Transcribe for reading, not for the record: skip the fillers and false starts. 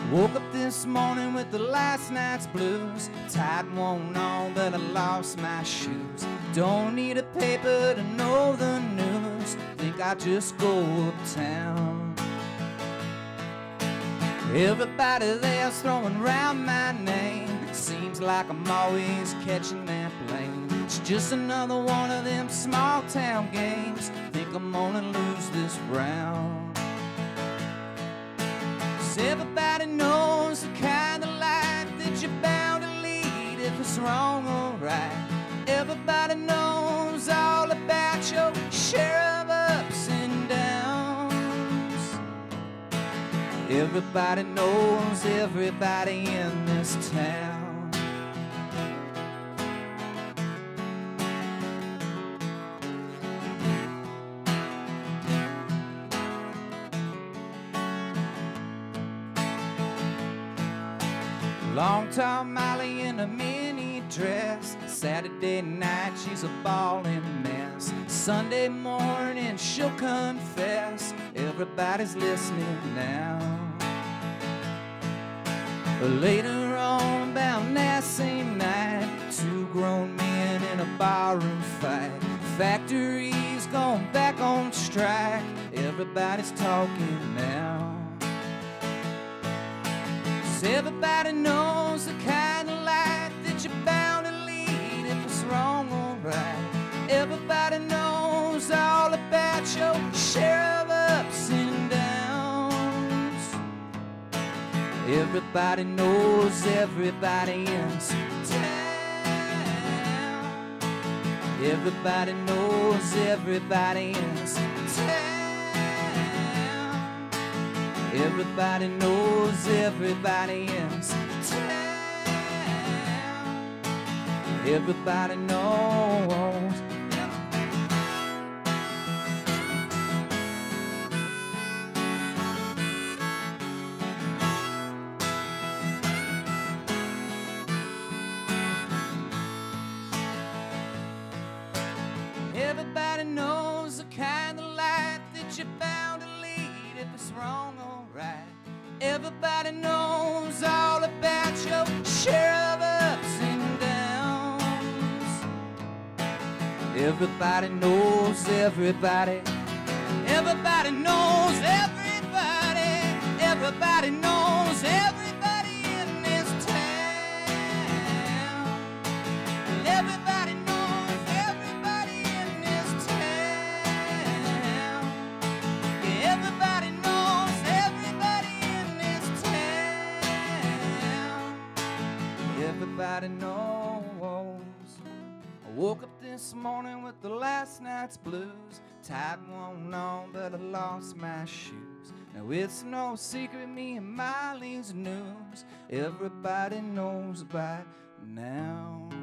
Woke up this morning with the last night's blues. Tide won't on, but I lost my shoes. Don't need a paper to know the news. Think I'll just go uptown. Everybody there's throwing around my name. Seems like I'm always catching that blame. It's just another one of them small town games. Think I'm gonna lose this round. Everybody knows the kind of life that you're bound to lead if it's wrong or right. Everybody knows all about your share of ups and downs. Everybody knows everybody in this town. Long tall Molly in a mini dress. Saturday night she's a ballin' mess. Sunday morning she'll confess. Everybody's listening now. Later on about that same night, two grown men in a barroom fight. Factory's gone back on strike. Everybody's talking now. Everybody knows the kind of life that you're bound to lead if it's wrong or right. Everybody knows all about your share of ups and downs. Everybody knows everybody in town. Everybody knows everybody in town. Everybody knows everybody in town. Everybody knows. Everybody knows the kind of life that you're bound to lead if it's wrong or right. Everybody knows all about your share of ups and downs. Everybody knows everybody. Everybody knows everybody. Everybody knows everybody in this town. Everybody knows everybody in this town. Everybody knows everybody in this town. Everybody knows. I woke up this morning with the last night's blues. Tide won't on, but I lost my shoes. Now it's no secret, me and Miley's news. Everybody knows by now.